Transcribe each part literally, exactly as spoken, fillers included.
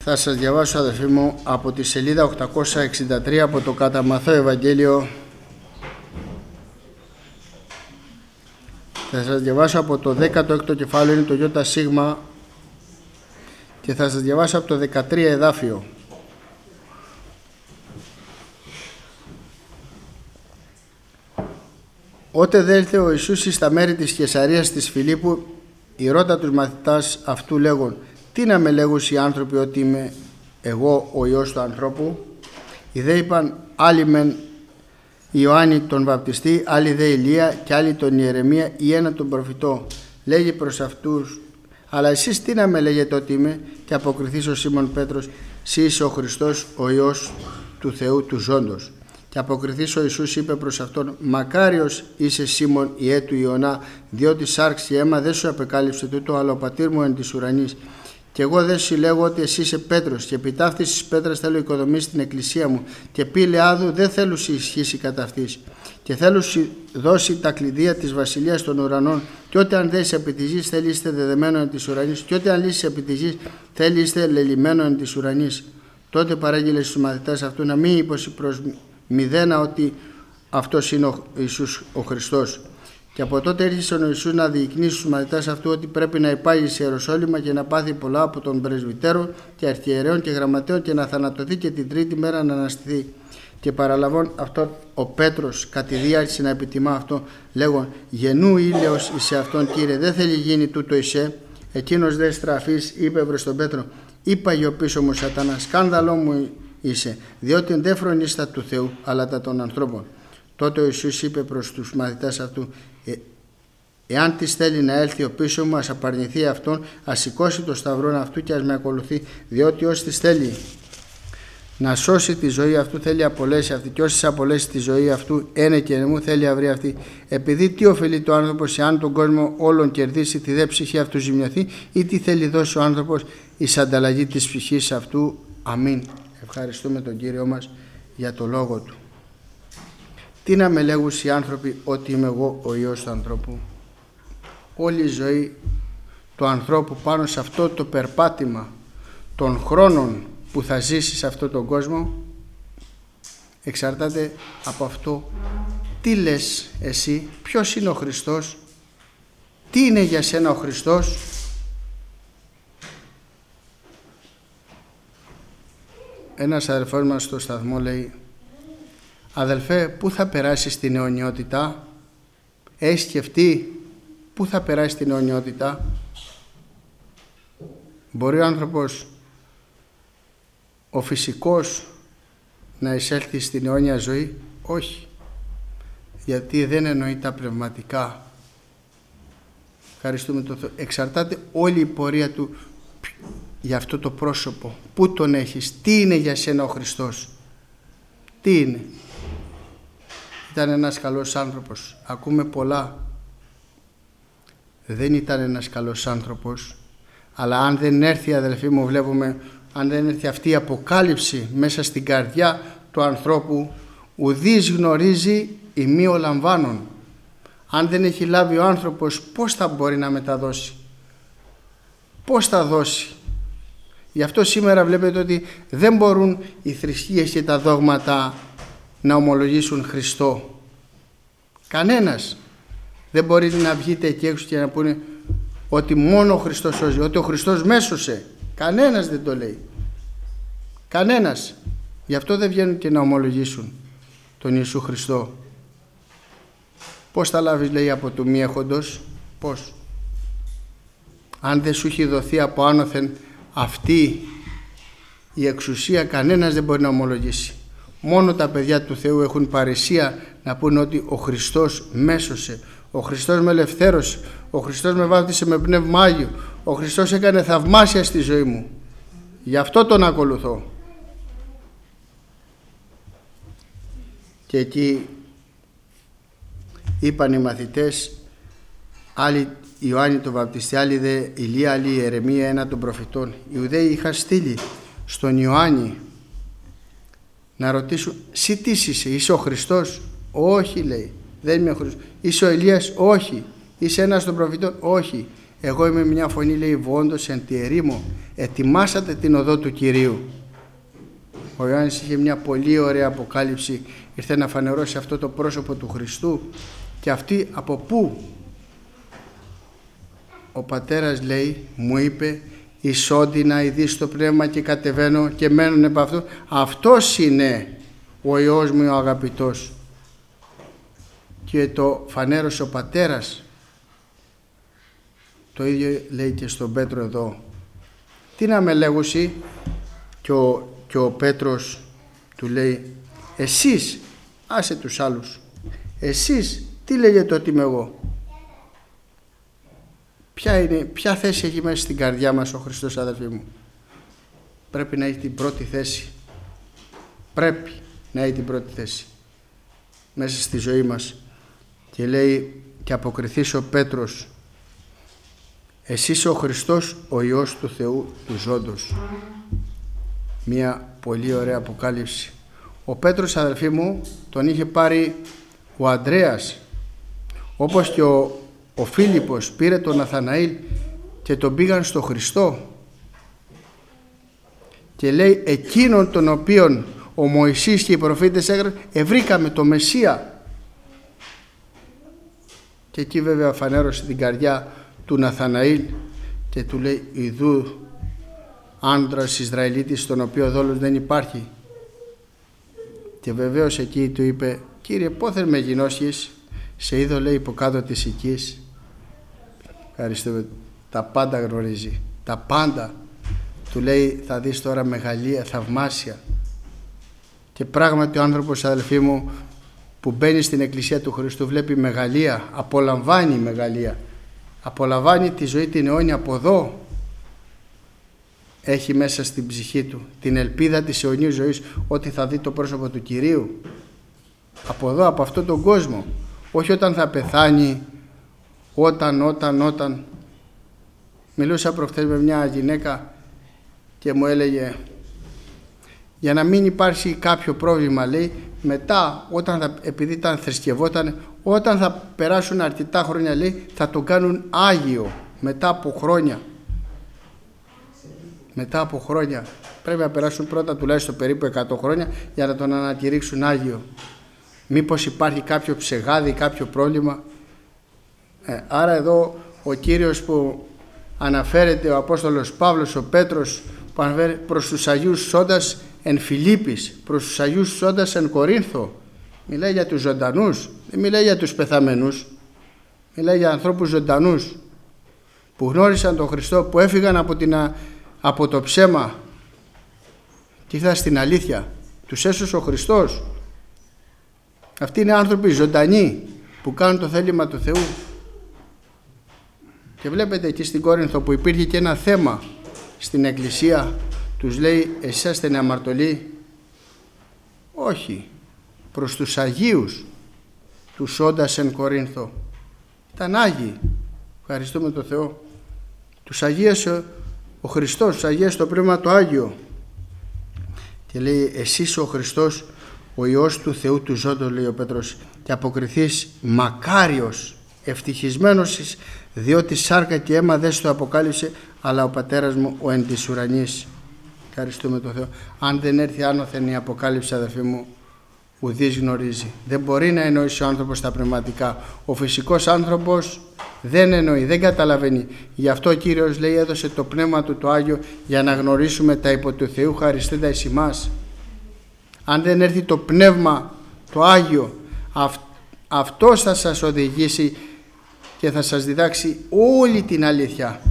Θα σας διαβάσω, αδελφοί μου, από τη σελίδα οκτακόσια εξήντα τρία από το Καταμαθό Ευαγγέλιο. Θα σας διαβάσω από το δέκατο έκτο κεφάλαιο, είναι το Ιώτα Σίγμα, και θα σας διαβάσω από το δεκατρία εδάφιο. Ότε δέλθε ο Ιησούς εις τα μέρη της Καισαρίας της Φιλίππου, ηρώτα τους μαθητάς αυτού λέγον, τι να με λέγουν οι άνθρωποι ότι είμαι εγώ ο Υιός του ανθρώπου? Οι δε είπαν, άλλοι μεν Ιωάννη τον βαπτιστή, άλλοι δε Ηλία και άλλοι τον Ιερεμία ή ένα τον προφητό. Λέγει προς αυτούς, αλλά εσείς τι να με λέγετε ότι είμαι? Και αποκριθείς ο Σίμων Πέτρος, σύ είσαι ο Χριστός, ο Υιός του Θεού του ζώντος. Και αποκριθείς ο Ιησούς είπε προς αυτόν, μακάριος είσαι Σίμων ιέ του Ιωνά, διότι σάρξ και αίμα δεν σου απεκάλυψε τούτο, αλλά ο πατήρ μου εν της ουρανής. Και εγώ δεν σου λέγω ότι εσύ είσαι Πέτρος, και επί ταύτης της πέτρας θέλω οικοδομήσει την εκκλησία μου, και πει Λεάδου δεν θέλω σου ισχύσει κατά αυτής. Και θέλω σου δώσει τα κλειδία της βασιλείας των ουρανών, και ό,τι αν δέσει επί της γης θέλει είστε δεδεμένο εν της ουρανής, και ό,τι αν λύσει επί της γης θέλει είστε λελειμμένο εν της ουρανής. Τότε παράγγειλε στους μαθητάς αυτού να μην υποσει προς μηδένα ότι αυτός είναι ο Ιησούς ο Χριστός. Και από τότε ήρθε ο Ιησούς να διεκνήσει στους μαθητάς αυτού ότι πρέπει να υπάγει σε Ιεροσόλυμα και να πάθει πολλά από τον πρεσβυτέρο και αρχιερέων και γραμματέων και να θανατωθεί και την τρίτη μέρα να αναστηθεί. Και παραλαβών αυτό ο Πέτρος κατηδία άρχισε να επιτιμά αυτό, λέγον γεννού ήλαιος εις αυτόν Κύριε, δεν θέλει γίνει τούτο εισέ. Εκείνος δε στραφής είπε προς τον Πέτρο, είπαγε ο πίσω μου σατανά, σκάνδαλό μου είσαι, διότι δεν φρονείς τα του Θεού αλλά τα των ανθρώπων. Τότε ο Ιησούς είπε προς τους μαθητάς αυτού, ε, εάν της θέλει να έλθει ο πίσω μου, ας απαρνηθεί αυτόν, ας σηκώσει το σταυρόν αυτού και ας με ακολουθεί, διότι όσοι της θέλει να σώσει τη ζωή αυτού θέλει απολέσει αυτή, και όσοι απολέσει τη ζωή αυτού ένε και νεμού θέλει αυρή αυτή. Επειδή τι ωφελεί το άνθρωπος εάν τον κόσμο όλον κερδίσει, τη δε ψυχή αυτού ζημιωθεί, ή τι θέλει δώσει ο άνθρωπος εις ανταλλαγή της ψυχής αυτού? Αμήν. Ευχαριστούμε τον Κύριο μας για το λόγο Του. Τι να με λέγουν οι άνθρωποι ότι είμαι εγώ ο Υιός του ανθρώπου? Όλη η ζωή του ανθρώπου πάνω σε αυτό το περπάτημα των χρόνων που θα ζήσει σε αυτόν τον κόσμο εξαρτάται από αυτό τι λες εσύ, ποιος είναι ο Χριστός, τι είναι για σένα ο Χριστός. Ένας αδελφός μας στο σταθμό λέει, αδελφέ, πού θα περάσεις την αιωνιότητα? Έχεις σκεφτεί πού θα περάσει την αιωνιότητα? Μπορεί ο άνθρωπος ο φυσικός να εισέλθει στην αιώνια ζωή? Όχι, γιατί δεν εννοεί τα πνευματικά. Ευχαριστούμε τον Θεό. Εξαρτάται όλη η πορεία του για αυτό το πρόσωπο. Πού τον έχεις, τι είναι για σένα ο Χριστός, τι είναι? Ήταν ένας καλός άνθρωπος, ακούμε πολλά. Δεν ήταν ένας καλός άνθρωπος, αλλά αν δεν έρθει, αδελφοί μου, βλέπουμε, αν δεν έρθει αυτή η αποκάλυψη μέσα στην καρδιά του ανθρώπου, ουδής γνωρίζει ημί ο λαμβάνων. Αν δεν έχει λάβει ο άνθρωπος, πώς θα μπορεί να μεταδώσει, πώς θα δώσει? Γι' αυτό σήμερα βλέπετε ότι δεν μπορούν οι θρησκείες και τα δόγματα να ομολογήσουν Χριστό. Κανένας δεν μπορεί να βγείτε εκεί έξω και να πούνε ότι μόνο ο Χριστός σώζει, ότι ο Χριστός μέσωσε. Κανένας δεν το λέει. Κανένας. Γι' αυτό δεν βγαίνουν και να ομολογήσουν τον Ιησού Χριστό. Πώς θα λάβεις, λέει, από του μη έχοντος? Πώς? Αν δεν σου έχει δοθεί από άνωθεν αυτή η εξουσία, κανένας δεν μπορεί να ομολογήσει. Μόνο τα παιδιά του Θεού έχουν παρησία να πούνε ότι ο Χριστός μέσωσε, ο Χριστός με ελευθέρωσε, ο Χριστός με βάπτισε με πνεύμα Άγιο, ο Χριστός έκανε θαυμάσια στη ζωή μου, γι' αυτό τον ακολουθώ. Και εκεί είπαν οι μαθητές, άλλοι Ιωάννη τον βαπτιστή, άλλοι δε Ηλία, άλλοι Ιερεμία, ένα των προφητών. Οι Ιουδαίοι είχαν στείλει στον Ιωάννη να ρωτήσουν, «Συ τι είσαι, είσαι ο Χριστός?» «Όχι», λέει, «δεν είμαι ο Χριστός». «Είσαι ο Ηλίας?» «Όχι». «Είσαι ένας των προφητών?» «Όχι». «Εγώ είμαι μια φωνή», λέει, «βόντος εν τη ερήμο, ετοιμάσατε την οδό του Κυρίου. Ο Ιωάννης είχε μια πολύ ωραία αποκάλυψη, ήρθε να φανερώσει αυτό το πρόσωπο του Χριστού. Και αυτή από πού? Ο πατέρας λέει, μου είπε, εισόντι να ειδείς το πνεύμα και κατεβαίνω και μένουν επ' αυτού. Αυτός είναι ο Υιός μου ο αγαπητός. Και το φανέρωσε ο πατέρας. Το ίδιο λέει και στον Πέτρο εδώ. Τι να με λέγουσι? Και ο, και ο Πέτρος του λέει, εσείς, άσε τους άλλους, εσείς τι λέγετε ότι είμαι εγώ? Ποια, είναι, ποια θέση έχει μέσα στην καρδιά μας ο Χριστός, αδελφοί μου? Πρέπει να έχει την πρώτη θέση. Πρέπει να έχει την πρώτη θέση μέσα στη ζωή μας. Και λέει, και αποκριθείς ο Πέτρος, εσύ είσαι ο Χριστός, ο Υιός του Θεού του ζώντος. Μία πολύ ωραία αποκάλυψη. Ο Πέτρος, αδελφοί μου, τον είχε πάρει ο Ανδρέας, όπως και ο, ο Φίλιππος πήρε τον Ναθαναήλ και τον πήγαν στο Χριστό. Και λέει, εκείνον τον οποίον ο Μωυσής και οι προφήτες έγραψαν, ευρήκαμε το Μεσσία. Και εκεί βέβαια φανέρωσε την καρδιά του Ναθαναήλ και του λέει, ιδού άντρας Ισραηλίτης, τον οποίο δόλος δεν υπάρχει. Και βεβαίως εκεί του είπε, Κύριε, πόθεν με γινώσχεις? Σε είδω, λέει, υποκάτω της οικής. Ευχαριστούμε. Τα πάντα γνωρίζει, τα πάντα. Του λέει, θα δεις τώρα μεγαλεία, θαυμάσια. Και πράγματι ο άνθρωπος, αδελφοί μου, που μπαίνει στην Εκκλησία του Χριστού βλέπει μεγαλεία, απολαμβάνει μεγαλεία, απολαμβάνει τη ζωή την αιώνια. Από εδώ έχει μέσα στην ψυχή του την ελπίδα της αιωνίου ζωής, ότι θα δει το πρόσωπο του Κυρίου από εδώ, από αυτόν τον κόσμο, όχι όταν θα πεθάνει, όταν, όταν, όταν. Μιλούσα προχθές με μια γυναίκα και μου έλεγε, για να μην υπάρξει κάποιο πρόβλημα, λέει, μετά, όταν θα, επειδή ήταν θρησκευόταν, όταν θα περάσουν αρκετά χρόνια, λέει, θα τον κάνουν Άγιο μετά από χρόνια. Μετά από χρόνια. Πρέπει να περάσουν πρώτα τουλάχιστον περίπου εκατό χρόνια για να τον ανακηρύξουν Άγιο. Μήπως υπάρχει κάποιο ψεγάδι, κάποιο πρόβλημα? Ε, άρα εδώ ο Κύριος που αναφέρεται, ο Απόστολος Παύλος, ο Πέτρος, που αναφέρει προς τους Αγίους Σόντας εν Φιλίππης, προς τους Αγίους Σόντας εν Κορίνθο, μιλάει για τους ζωντανούς, δεν μιλάει για τους πεθαμένους, μιλάει για ανθρώπους ζωντανούς που γνώρισαν τον Χριστό, που έφυγαν από, την, από το ψέμα και ήρθαν στην αλήθεια. Τους έσωσε ο Χριστός. Αυτοί είναι άνθρωποι ζωντανοί που κάνουν το θέλημα του Θεού. Και βλέπετε εκεί στην Κόρινθο που υπήρχε και ένα θέμα στην Εκκλησία, τους λέει, εσείς είστε νεαμαρτωλοί? Όχι, προς τους Αγίους τους Σόντας εν Κορίνθο. Ήταν Άγιοι, ευχαριστούμε τον Θεό. Τους αγίασε ο Χριστός, τους αγίασε το Πνεύμα το Άγιο. Και λέει, εσείς ο Χριστός, ο Υιός του Θεού του ζώντος, λέει ο Πέτρος, και αποκριθείς μακάριος, ευτυχισμένος, διότι σάρκα και αίμα δεν στο αποκάλυψε, αλλά ο Πατέρας μου ο εν της ουρανής. Ευχαριστούμε τον Θεό. Αν δεν έρθει άνωθεν η αποκάλυψη, αδελφοί μου, ουδής γνωρίζει. Δεν μπορεί να εννοήσει ο άνθρωπος τα πνευματικά. Ο φυσικός άνθρωπος δεν εννοεί, δεν καταλαβαίνει. Γι' αυτό ο Κύριος, λέει, έδωσε το Πνεύμα του το Άγιο για να γνωρίσουμε τα υπό του Θεού χαριστέντα εις ημάς. Αν δεν έρθει το Πνεύμα το Άγιο, αυ, αυτός θα σας οδηγήσει και θα σας διδάξει όλη την αλήθεια.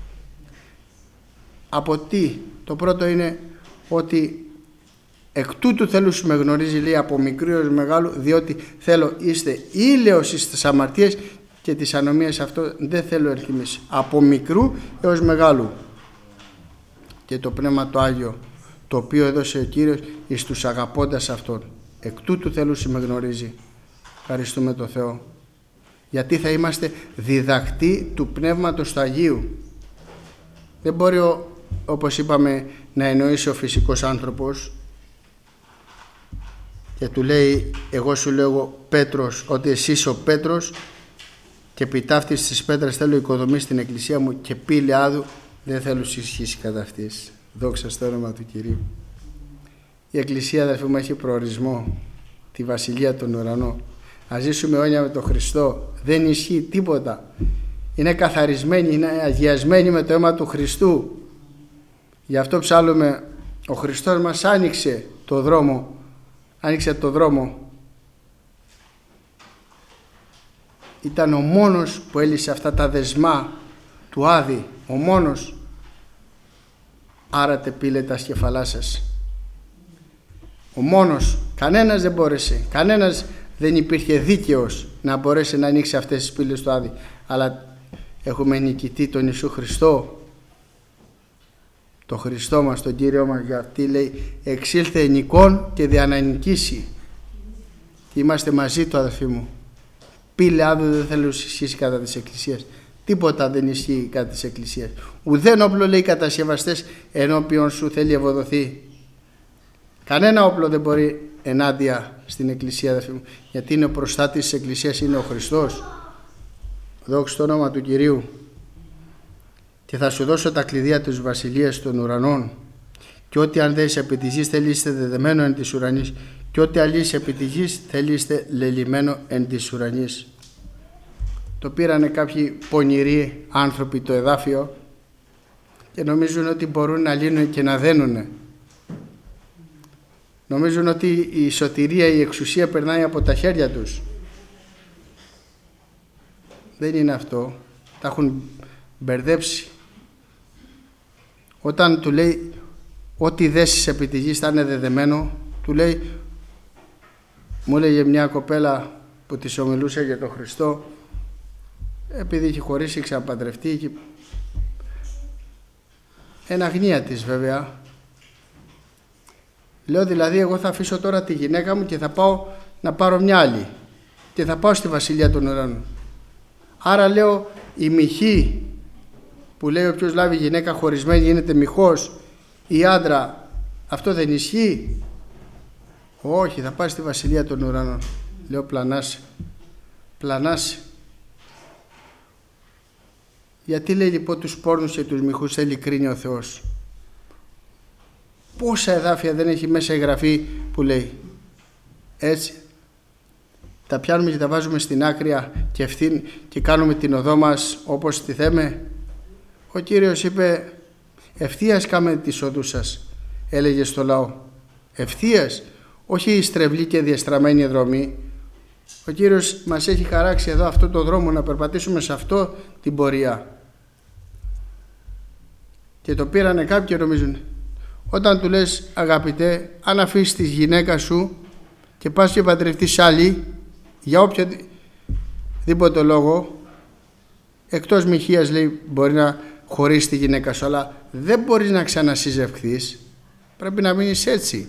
Από τι? Το πρώτο είναι ότι εκ τούτου θέλω σου με γνωρίζει, λέει, από μικρού έως μεγάλου, διότι θέλω είστε ήλαιος εις τις αμαρτίες και τις ανομίες, αυτό δεν θέλω ερθυμίσει. Από μικρού έως μεγάλου. Και το Πνεύμα το Άγιο, το οποίο έδωσε ο Κύριος εις τους αγαπώντας Αυτόν. Εκ τούτου θέλω σου με γνωρίζει. Ευχαριστούμε τον Θεό. Γιατί θα είμαστε διδακτοί του Πνεύματος του Αγίου. Δεν μπορεί, όπως είπαμε, να εννοήσει ο φυσικός άνθρωπος και του λέει, εγώ σου λέω Πέτρος, ότι εσύ είσαι ο Πέτρος και επί ταύτης της πέτρας θέλω οικοδομή στην εκκλησία μου και πύλη άδου, δεν θέλω ισχύσει κατά αυτής. Δόξα στο όνομα του Κυρίου. Η Εκκλησία, αδελφοί μου, έχει προορισμό, τη Βασιλεία των Ουρανών. Να ζήσουμε αιώνια με τον Χριστό. Δεν ισχύει τίποτα. Είναι καθαρισμένη, είναι αγιασμένη με το αίμα του Χριστού. Γι' αυτό ψάλλουμε, ο Χριστός μας άνοιξε το δρόμο, άνοιξε το δρόμο. Ήταν ο μόνος που έλυσε αυτά τα δεσμά του Άδη, ο μόνος. Άρατε πήλε τα σκεφαλά σας. Ο μόνος, κανένας δεν μπόρεσε, κανένας δεν υπήρχε δίκαιος να μπορέσει να ανοίξει αυτές τις πύλες του Άδη. Αλλά έχουμε νικητή τον Ιησού Χριστό, τον Χριστό μας, τον Κύριο μας. Για αυτή λέει εξήλθε νικών και δια να νικήσει. Και είμαστε μαζί του, αδελφοί μου. Πύλε Άδου δεν θέλω ισχύσει κατά της Εκκλησίας. Τίποτα δεν ισχύει κατά της Εκκλησίας. Ουδέν όπλο, λέει, κατασκευαστές ενώπιον σου θέλει ευοδοθεί. Κανένα όπλο δεν μπορεί ενάντια στην Εκκλησία, αδελφοί μου, γιατί είναι ο προστάτης της Εκκλησίας, είναι ο Χριστός. Δόξα στο όνομα του Κυρίου. Και θα σου δώσω τα κλειδιά της βασιλείας των ουρανών, και ό,τι αν δες επί της γης θέλειστε δεδεμένο εν της ουρανής, και ό,τι αλύσει επί της γης θέλειστε λελειμμένο εν της ουρανής. Το πήρανε κάποιοι πονηροί άνθρωποι το εδάφιο και νομίζουν ότι μπορούν να λύνουν και να δένουνε. Νομίζουν ότι η σωτηρία, η εξουσία περνάει από τα χέρια τους. Δεν είναι αυτό. Τα έχουν μπερδέψει. Όταν του λέει ό,τι δέσεις επί τη γης θα είναι δεδεμένο, του λέει, μου έλεγε μια κοπέλα που της ομιλούσε για τον Χριστό, επειδή είχε χωρίσει, ξαναπαντρευτεί, είχε... εν αγνία της βέβαια. Λέω δηλαδή εγώ θα αφήσω τώρα τη γυναίκα μου και θα πάω να πάρω μια άλλη και θα πάω στη Βασιλεία των Ουρανών. Άρα λέω η μοιχή που λέει όποιος λάβει γυναίκα χωρισμένη γίνεται μοιχός ή άντρα, αυτό δεν ισχύει? Όχι, θα πάει στη Βασιλεία των Ουρανών. Λέω πλανάσαι, πλανάσαι. Γιατί λέει λοιπόν τους πόρνους και τους μοιχούς θέλει κρίνει ο Θεός? Πόσα εδάφια δεν έχει μέσα η Γραφή που λέει έτσι? Τα πιάνουμε και τα βάζουμε στην άκρη και, ευθύν, και κάνουμε την οδό μας όπως τη θέμε. Ο Κύριος είπε ευθείας κάμε τις οδούς σας, έλεγε στο λαό. Ευθείας, όχι η στρεβλή και διαστραμμένη δρομή. Ο Κύριος μας έχει χαράξει εδώ αυτό το δρόμο, να περπατήσουμε σε αυτό την πορεία. Και το πήρανε κάποιοι και νομίζουν, όταν του λες αγαπητέ, αν αφήσεις τη γυναίκα σου και πας και παντρευτείς άλλη για οποιοδήποτε λόγο, εκτός μοιχείας λέει μπορεί να χωρίσεις τη γυναίκα σου, αλλά δεν μπορείς να ξανασυζευχθείς, πρέπει να μείνεις έτσι.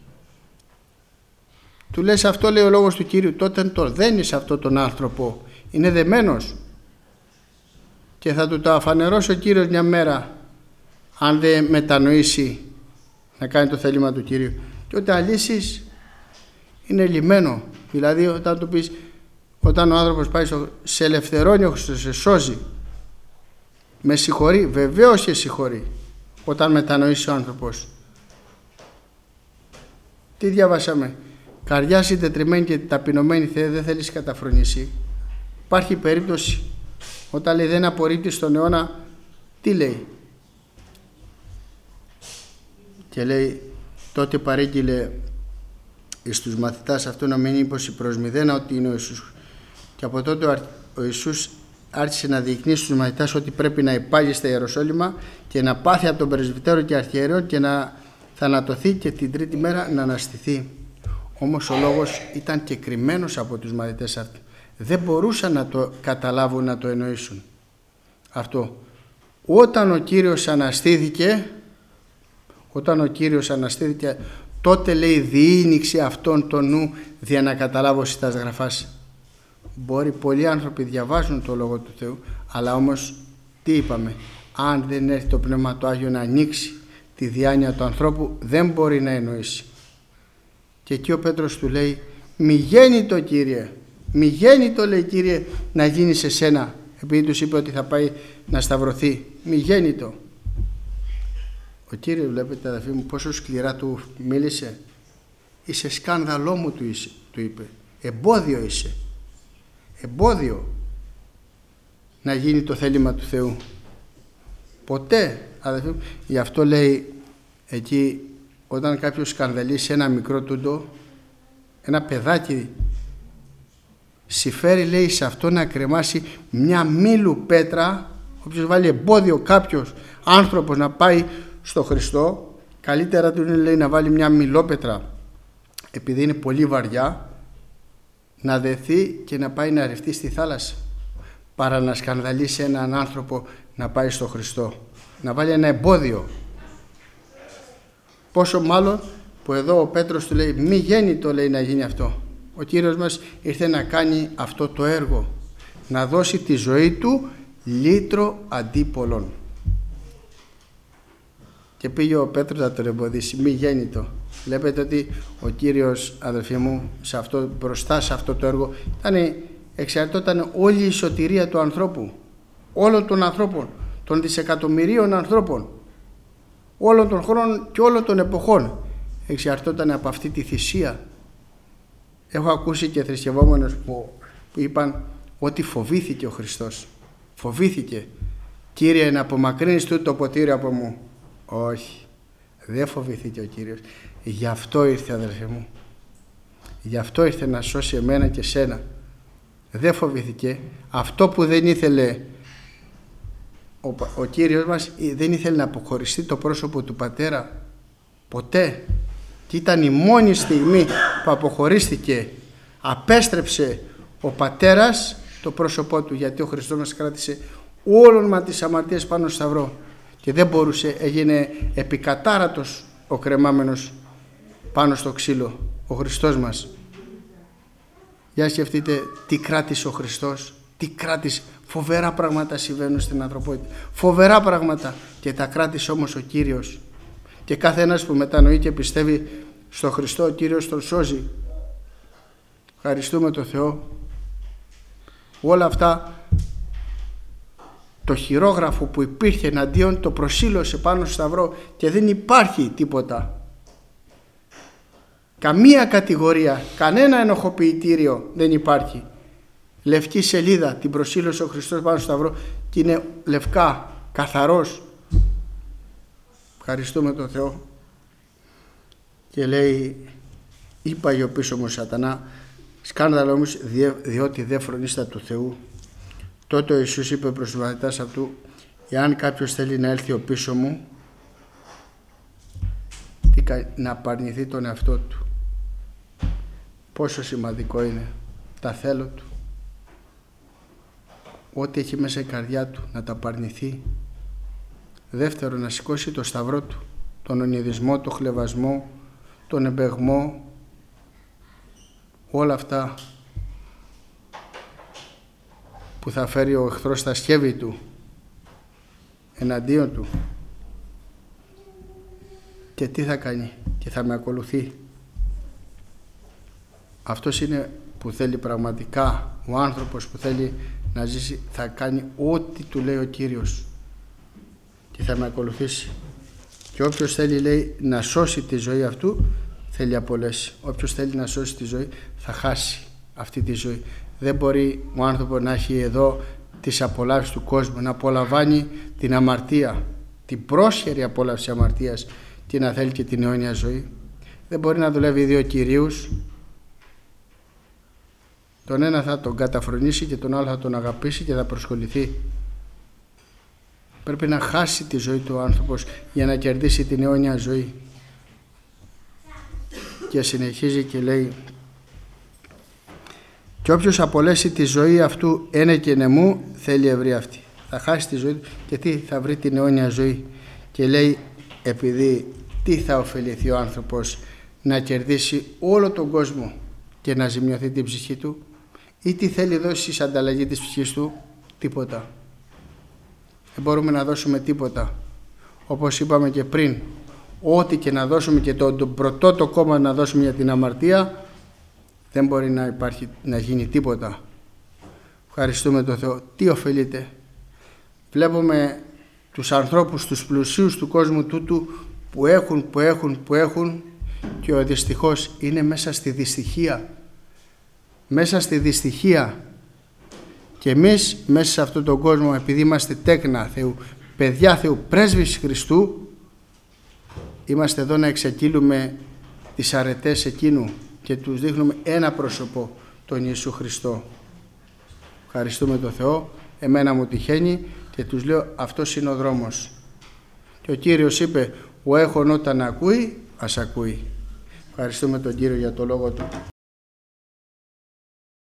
Του λες αυτό, λέει ο λόγος του Κύριου, τότε το δένεις αυτό τον άνθρωπο, είναι δεμένος και θα του το αφανερώσει ο Κύριος μια μέρα αν δεν μετανοήσει να κάνει το θέλημα του Κυρίου. Και όταν λύσεις είναι λυμένο. Δηλαδή όταν του πεις, όταν ο άνθρωπος πάει στο, σε ελευθερώνει, ο σε σώζει, με συγχωρεί, βεβαίως και συγχωρεί όταν μετανοήσει ο άνθρωπος. Τι διαβάσαμε? Καρδιά συντετριμμένη και ταπεινωμένη Θεέ, δεν θέλεις καταφρονήσει. Υπάρχει περίπτωση όταν λέει δεν απορρίπτεις τον αιώνα, τι λέει? Και λέει τότε παρήγγειλε στους μαθητάς αυτού να μην ύποσει προς μηδένα ότι είναι ο Ιησούς. Και από τότε ο Ιησούς άρχισε να διεκνύσει στους μαθητάς ότι πρέπει να υπάγει στα Ιεροσόλυμα και να πάθει από τον πρεσβυτέρο και αρχιερέο και να θανατωθεί και την τρίτη μέρα να αναστηθεί. Όμως ο λόγος ήταν και κρυμμένος από τους μαθητές αυτοί. Δεν μπορούσαν να το καταλάβουν, να το εννοήσουν αυτό. Όταν ο Κύριος αναστήθηκε, όταν ο Κύριος αναστήθηκε, τότε λέει διήνυξε αυτόν το νου δια να καταλάβω τας γραφάς. Μπορεί πολλοί άνθρωποι διαβάζουν το Λόγο του Θεού, αλλά όμως τι είπαμε? Αν δεν έρθει το Πνεύμα του Άγιο να ανοίξει τη διάνοια του ανθρώπου, δεν μπορεί να εννοήσει. Και εκεί ο Πέτρος του λέει μη γέννητο Κύριε, μη γέννητο λέει Κύριε να γίνει σε σένα, επειδή τους είπε ότι θα πάει να σταυρωθεί. Μη γέννητο. Ο Κύριος, βλέπετε αδελφοί μου, πόσο σκληρά του μίλησε. Είσαι σκάνδαλό μου, του, είσαι, του είπε. Εμπόδιο είσαι. Εμπόδιο να γίνει το θέλημα του Θεού. Ποτέ, αδελφοί μου. Γι' αυτό λέει εκεί, όταν κάποιος σκανδαλίσει ένα μικρό τούντο, ένα παιδάκι, συμφέρει, λέει, σε αυτό να κρεμάσει μια μήλου πέτρα. Όποιος βάλει εμπόδιο κάποιος άνθρωπος να πάει στο Χριστό, καλύτερα του είναι, λέει, να βάλει μια μιλόπετρα, επειδή είναι πολύ βαριά, να δεθεί και να πάει να ρευτεί στη θάλασσα, παρά να σκανδαλίσει έναν άνθρωπο να πάει στο Χριστό, να βάλει ένα εμπόδιο. Πόσο μάλλον που εδώ ο Πέτρος του λέει, μη γέννητο, λέει, να γίνει αυτό. Ο Κύριος μας ήρθε να κάνει αυτό το έργο, να δώσει τη ζωή του λύτρο αντί πολλών. Και πήγε ο Πέτρος να τον εμποδίσει, μη γέννητο. Βλέπετε ότι ο Κύριος, αδελφοί μου, σε αυτό, μπροστά σε αυτό το έργο ήταν, εξαρτώταν όλη η σωτηρία του ανθρώπου, όλων των ανθρώπων, των δισεκατομμυρίων ανθρώπων, όλων των χρόνων και όλων των εποχών. Εξαρτώταν από αυτή τη θυσία. Έχω ακούσει και θρησκευόμενους που, που είπαν ότι φοβήθηκε ο Χριστός. Φοβήθηκε. Κύριε, να απομακρύνεις τούτο το ποτήρι από μου. Όχι, δεν φοβήθηκε ο Κύριος. Γι' αυτό ήρθε, αδελφοί μου. Γι' αυτό ήρθε να σώσει εμένα και σένα. Δεν φοβήθηκε. Αυτό που δεν ήθελε ο, ο Κύριος μας, δεν ήθελε να αποχωριστεί το πρόσωπο του Πατέρα. Ποτέ. Και ήταν η μόνη στιγμή που αποχωρίστηκε, απέστρεψε ο Πατέρας το πρόσωπό του, γιατί ο Χριστός μας κράτησε όλων μα τις αμαρτίες πάνω στο σταυρό και δεν μπορούσε, έγινε επικατάρατος ο κρεμάμενος πάνω στο ξύλο, ο Χριστός μας. Για σκεφτείτε τι κράτησε ο Χριστός, τι κράτησε. Φοβερά πράγματα συμβαίνουν στην ανθρωπότητα, φοβερά πράγματα, και τα κράτησε όμως ο Κύριος. Και κάθε ένας που μετανοεί και πιστεύει στο Χριστό, ο Κύριος τον σώζει. Ευχαριστούμε τον Θεό. Όλα αυτά, το χειρόγραφο που υπήρχε εναντίον, το προσήλωσε πάνω στο σταυρό και δεν υπάρχει τίποτα. Καμία κατηγορία, κανένα ενοχοποιητήριο δεν υπάρχει. Λευκή σελίδα, την προσήλωσε ο Χριστός πάνω στο σταυρό και είναι λευκά, καθαρός. Ευχαριστούμε τον Θεό. Και λέει, είπα ο πίσω μου σατανά, σκάνδαλο όμως, διότι δεν φρονίστα του Θεού. Τότε ο Ιησούς είπε προς τους μαθητάς αυτού, εάν κάποιος θέλει να έλθει ο πίσω μου, να απαρνηθεί τον εαυτό του. Πόσο σημαντικό είναι τα θέλω του, ό,τι έχει μέσα η καρδιά του, να τα απαρνηθεί. Δεύτερο, να σηκώσει το σταυρό του, τον ονειδισμό, τον χλευασμό, τον εμπεγμό, όλα αυτά που θα φέρει ο εχθρός στα σκεύη του, εναντίον του. Και τι θα κάνει? Και θα με ακολουθεί. Αυτός είναι που θέλει πραγματικά, ο άνθρωπος που θέλει να ζήσει, θα κάνει ό,τι του λέει ο Κύριος και θα με ακολουθήσει. Και όποιος θέλει, λέει, να σώσει τη ζωή αυτού, θέλει απολέσει. Όποιος θέλει να σώσει τη ζωή, θα χάσει αυτή τη ζωή. Δεν μπορεί ο άνθρωπος να έχει εδώ τις απολαύσεις του κόσμου, να απολαμβάνει την αμαρτία, την πρόσχερη απόλαυση αμαρτίας, και να θέλει και την αιώνια ζωή. Δεν μπορεί να δουλεύει δύο κυρίους. Τον ένα θα τον καταφρονήσει και τον άλλο θα τον αγαπήσει και θα προσχοληθεί. Πρέπει να χάσει τη ζωή του ο άνθρωπος για να κερδίσει την αιώνια ζωή. Και συνεχίζει και λέει, και όποιος απολέσει τη ζωή αυτού ένε και νεμού, θέλει ευρύ αυτή. Θα χάσει τη ζωή του και τι? Θα βρει την αιώνια ζωή. Και λέει, επειδή τι θα ωφεληθεί ο άνθρωπος να κερδίσει όλο τον κόσμο και να ζημιωθεί την ψυχή του, ή τι θέλει δώσει σε ανταλλαγή της ψυχής του? Τίποτα. Δεν μπορούμε να δώσουμε τίποτα. Όπως είπαμε και πριν, ό,τι και να δώσουμε, και το, το πρωτότο κόμμα να δώσουμε για την αμαρτία, δεν μπορεί να υπάρχει, να γίνει τίποτα. Ευχαριστούμε τον Θεό. Τι ωφελείται? Βλέπουμε τους ανθρώπους, τους πλουσίους του κόσμου τούτου που έχουν, που έχουν, που έχουν και ο δυστυχώς είναι μέσα στη δυστυχία. Μέσα στη δυστυχία. Και εμείς μέσα σε αυτόν τον κόσμο, επειδή είμαστε τέκνα Θεού, παιδιά Θεού, πρέσβεις Χριστού, είμαστε εδώ να εξακύλουμε τις αρετές εκείνου και τους δείχνουμε ένα πρόσωπο, τον Ιησού Χριστό. Ευχαριστούμε τον Θεό, εμένα μου τυχαίνει και τους λέω αυτός είναι ο δρόμος. Και ο Κύριος είπε, ο έχων όταν ακούει, ας ακούει. Ευχαριστούμε τον Κύριο για το λόγο του.